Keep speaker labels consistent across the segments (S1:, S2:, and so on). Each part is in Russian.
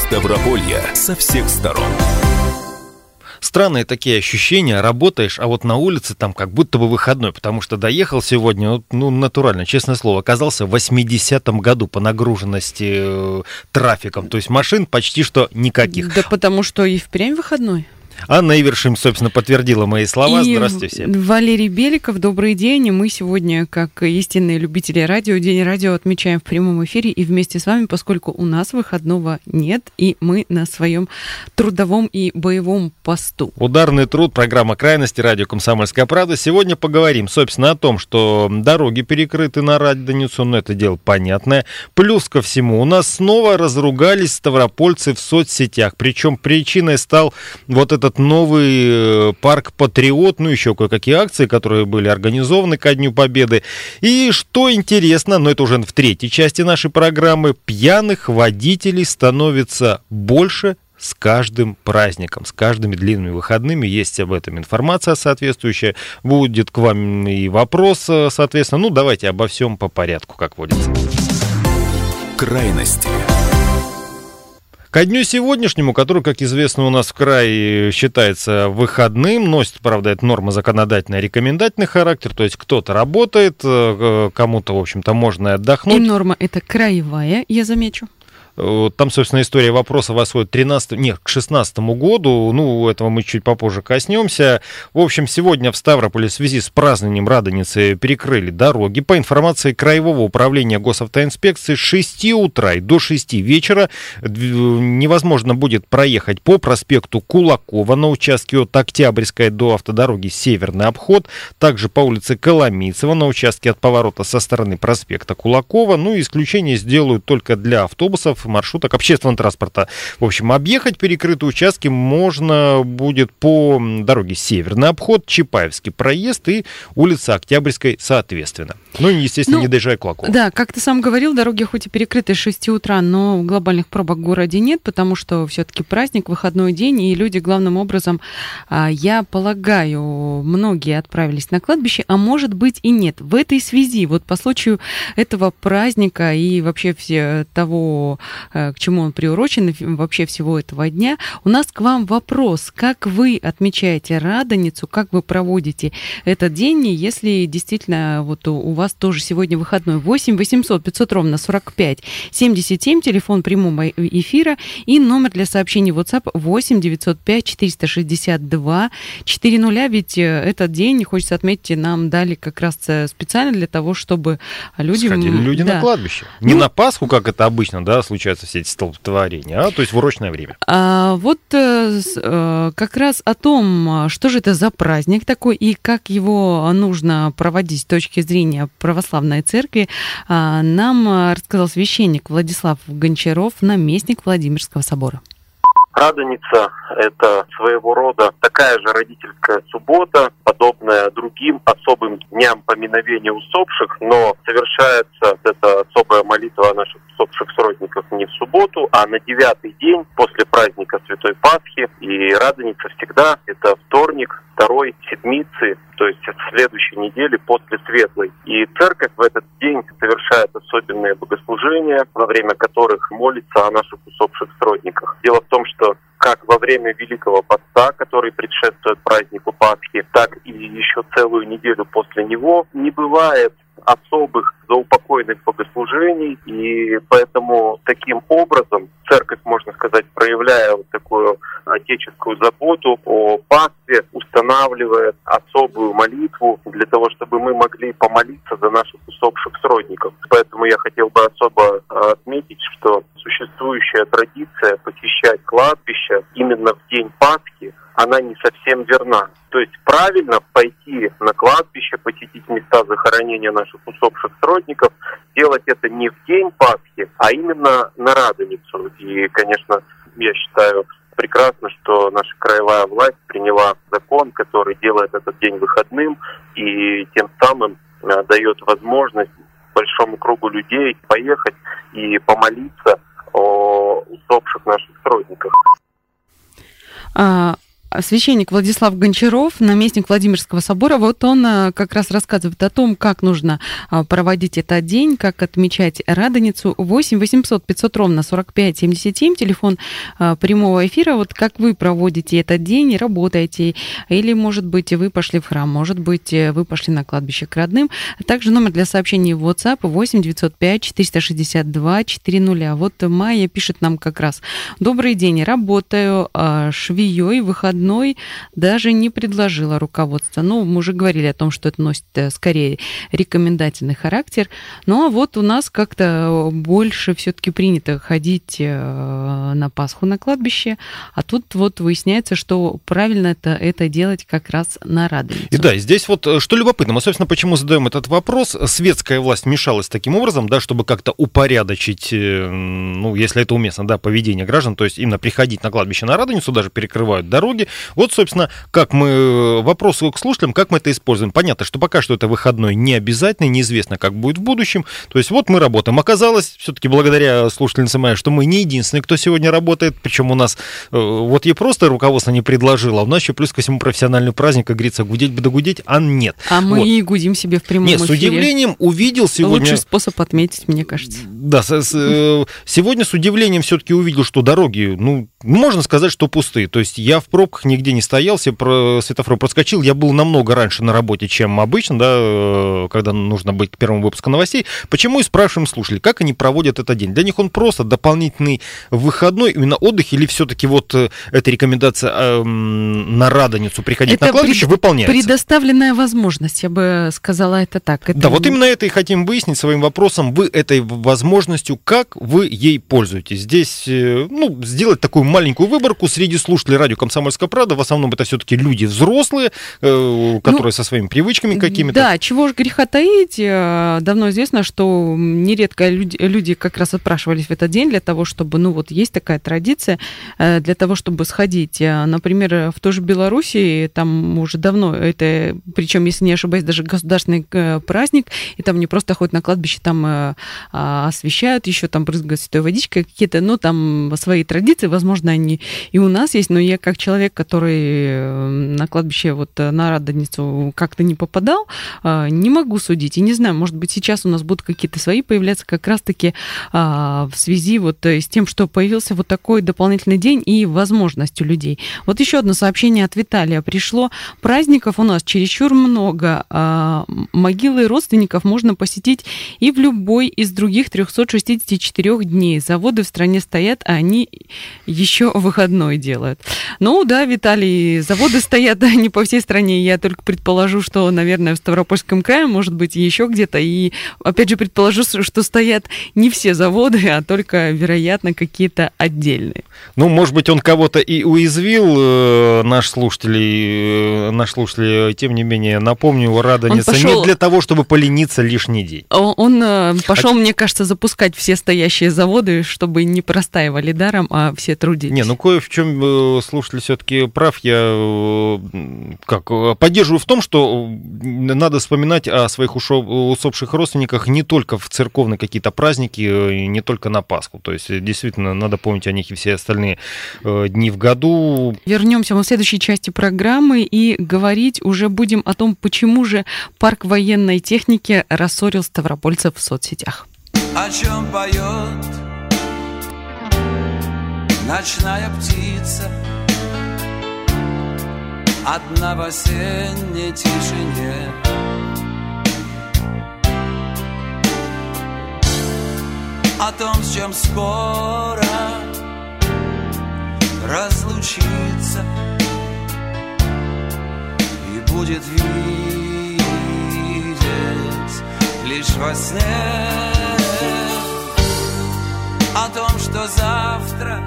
S1: Ставрополье со всех сторон.
S2: Странные такие ощущения, работаешь, а вот на улице там как будто бы выходной, потому что доехал сегодня, натурально, честное слово, оказался в 80-м году по нагруженности трафиком, то есть машин почти что никаких.
S3: Да потому что и впрямь выходной.
S2: Анна Ивершим, собственно, подтвердила мои слова. Здравствуйте всем.
S3: Валерий Беликов, добрый день. И мы сегодня, как истинные любители радио, День радио отмечаем в прямом эфире и вместе с вами, поскольку у нас выходного нет, и мы на своем трудовом и боевом посту.
S2: Ударный труд, программа «Крайности», радио «Комсомольская правда». Сегодня поговорим, собственно, о том, что дороги перекрыты на Радоницу, но это дело понятное. Плюс ко всему, у нас снова разругались ставропольцы в соцсетях. Причем причиной стал вот этот новый парк «Патриот», еще кое-какие акции, которые были организованы ко Дню Победы. И что интересно, но это уже в третьей части нашей программы, пьяных водителей становится больше с каждым праздником, с каждыми длинными выходными. Есть об этом информация соответствующая. Будет к вам и вопрос, соответственно. Давайте обо всем по порядку, как водится.
S1: Крайности.
S2: Ко дню сегодняшнему, который, как известно, у нас в крае считается выходным, носит, правда, это норма законодательная, рекомендательный характер, то есть кто-то работает, кому-то, в общем-то, можно отдохнуть.
S3: И норма это краевая, я замечу.
S2: Там, собственно, история вопроса восходит к 16 году. Этого мы чуть попозже коснемся. В общем, сегодня в Ставрополе в связи с празднованием Радоницы перекрыли дороги. По информации Краевого управления госавтоинспекции, с 6 утра и до 6 вечера невозможно будет проехать по проспекту Кулакова на участке от Октябрьской до автодороги Северный обход. Также по улице Коломийцева на участке от поворота со стороны проспекта Кулакова. Исключение сделают только для автобусов, маршруток общественного транспорта. В общем, объехать перекрытые участки можно будет по дороге Северный обход, Чапаевский проезд и улица Октябрьской соответственно. Естественно, не доезжая к Кулакову.
S3: Да, как ты сам говорил, дороги хоть и перекрыты с 6 утра, но глобальных пробок в городе нет, потому что все-таки праздник, выходной день, и люди главным образом, я полагаю, многие отправились на кладбище, а может быть и нет. В этой связи, по случаю этого праздника и вообще того, к чему он приурочен, вообще всего этого дня, у нас к вам вопрос. Как вы отмечаете Радоницу, как вы проводите этот день, если действительно у вас тоже сегодня выходной? 8 800 500 ровно 45 77, телефон прямого эфира и номер для сообщений WhatsApp 8 905 462 400. Ведь этот день, хочется отметить, нам дали как раз специально для того, чтобы люди...
S2: Сходили люди на кладбище. Не на Пасху, как это обычно, случаются все эти столпотворения, то есть в урочное время.
S3: Как раз о том, что же это за праздник такой и как его нужно проводить с точки зрения православной церкви, нам рассказал священник Владислав Гончаров, наместник Владимирского собора.
S4: Радоница – это своего рода такая же родительская суббота, подобная другим особым дням поминовения усопших, но совершается эта особая молитва о наших усопших сродников не в субботу, а на 9-й день после праздника Святой Пасхи. И Радоница всегда это вторник, второй седмицы, то есть в следующей неделе после Светлой. И церковь в этот день совершает особенные богослужения, во время которых молится о наших усопших сродниках. Дело в том, что как во время Великого Поста, который предшествует празднику Пасхи, так и еще целую неделю после него не бывает особых заупокойных богослужений, и поэтому таким образом церковь, можно сказать, проявляя такую отеческую заботу о пастве, устанавливает особую молитву для того, чтобы мы могли помолиться за наших усопших сродников. Поэтому я хотел бы особо отметить, что существующая традиция посещать кладбище именно в день Пасхи, она не совсем верна. То есть правильно пойти на кладбище, посетить места захоронения наших усопших сродников, делать это не в день Пасхи, а именно на Радоницу. И, конечно, я считаю прекрасно, что наша краевая власть приняла закон, который делает этот день выходным и тем самым дает возможность большому кругу людей поехать и помолиться о усопших наших сродниках.
S3: Священник Владислав Гончаров, наместник Владимирского собора, вот он как раз рассказывает о том, как нужно проводить этот день, как отмечать Радоницу. 8 800 500 ровно 45 77, телефон прямого эфира. Вот как вы проводите этот день, работаете, или, может быть, вы пошли в храм, может быть, вы пошли на кладбище к родным. Также номер для сообщений в WhatsApp 8 905 462 400. Вот Майя пишет нам как раз: добрый день, работаю швеей, выходной даже не предложила руководство. Ну, мы уже говорили о том, что это носит скорее рекомендательный характер. Ну, а вот у нас как-то больше все-таки принято ходить на Пасху на кладбище, а тут вот выясняется, что правильно это делать как раз на Радоницу.
S2: И да, здесь вот что любопытно, мы, собственно, почему задаем этот вопрос. Светская власть вмешалась таким образом, да, чтобы как-то упорядочить, ну, если это уместно, да, поведение граждан, то есть именно приходить на кладбище на Радоницу, даже перекрывают дороги. Вот, собственно, как мы, вопрос к слушателям, как мы это используем. Понятно, что пока что это выходной не обязательный, неизвестно, как будет в будущем. То есть вот мы работаем. Оказалось, все-таки благодаря слушательнице Майе, что мы не единственные, кто сегодня работает, причем у нас, вот ей просто руководство не предложило, а у нас еще плюс ко всему профессиональный праздник, как говорится, гудеть бы догудеть, а нет.
S3: А мы и гудим себе в прямом эфире.
S2: Нет, с удивлением увидел сегодня...
S3: Лучший способ отметить, мне кажется.
S2: Да, сегодня с удивлением все-таки увидел, что дороги, ну, можно сказать, что пустые. То есть я в пробках нигде не стоял, все светофор проскочил. Я был намного раньше на работе, чем обычно, да, когда нужно быть к первому выпуску новостей. Почему и спрашиваем слушателей, как они проводят этот день? Для них он просто дополнительный выходной, именно отдых, или все-таки вот эта рекомендация на Радоницу приходить это на кладбище выполняется?
S3: Предоставленная возможность, я бы сказала это так.
S2: Да, вот именно это и хотим выяснить своим вопросом. Вы этой возможностью, как вы ей пользуетесь? Здесь, ну, сделать такую маленькую выборку среди слушателей радио «Комсомольская правда». В основном это все-таки люди взрослые, которые со своими привычками какими-то.
S3: Да, чего же греха таить. Давно известно, что нередко люди как раз отпрашивались в этот день для того, чтобы, ну вот есть такая традиция, для того, чтобы сходить. Например, в той же Белоруссии, там уже давно это, причем, если не ошибаюсь, даже государственный праздник, и там не просто ходят на кладбище, там освещают, еще там брызгают святой водичкой какие-то, ну там свои традиции, возможно, они и у нас есть, но я как человек, который на кладбище вот на Радоницу как-то не попадал, не могу судить. И не знаю, может быть, сейчас у нас будут какие-то свои появляться как раз-таки в связи вот с тем, что появился вот такой дополнительный день и возможность у людей. Вот еще одно сообщение от Виталия пришло. Праздников у нас чересчур много. Могилы родственников можно посетить и в любой из других 364 дней. Заводы в стране стоят, а они еще выходной делают. Ну да, Виталий, заводы стоят не по всей стране. Я только предположу, что, наверное, в Ставропольском крае, может быть, еще где-то. И, опять же, предположу, что стоят не все заводы, а только, вероятно, какие-то отдельные.
S2: Ну, может быть, он кого-то и уязвил, наш слушатель, тем не менее, напомню, Радоница не для того, чтобы полениться лишний день.
S3: Он пошел, мне кажется, запускать все стоящие заводы, чтобы не простаивали даром, а все трудились.
S2: Не, ну кое в чем слушатель все-таки прав. Я поддерживаю в том, что надо вспоминать о своих усопших родственниках не только в церковные какие-то праздники, не только на Пасху. То есть, действительно, надо помнить о них и все остальные дни в году.
S3: Вернемся мы в следующей части программы и говорить уже будем о том, почему же парк военной техники рассорил ставропольцев в соцсетях.
S5: О чем поет ночная птица одна в осенней тишине? О том, с чем скоро разлучиться и будет видеть лишь во сне. О том, что завтра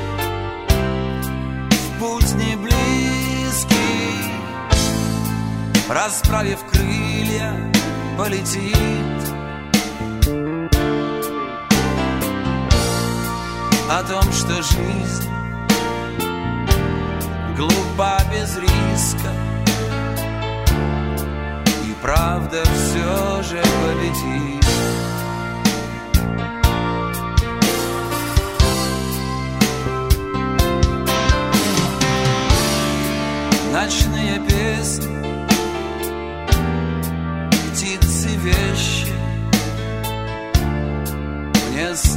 S5: в путь не близкий, расправив крылья, полетит. О том, что жизнь глупа без риска, и правда все же победит.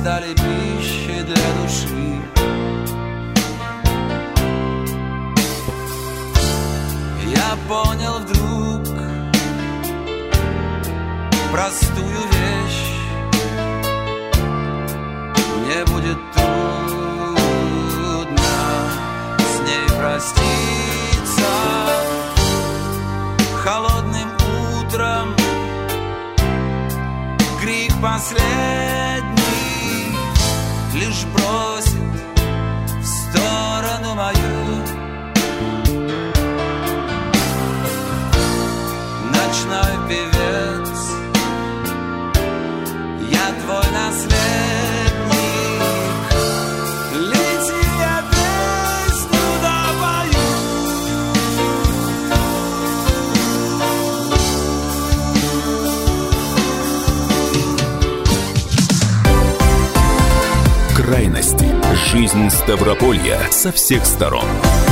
S5: стали пищей для души. Я понял вдруг простую вещь: мне будет трудно с ней проститься. Холодным утром крик последний лишь бросит в сторону мою. Ночной певец, я твой наследник, лети, я песню допою.
S1: Крайности. Жизнь Ставрополья со всех сторон.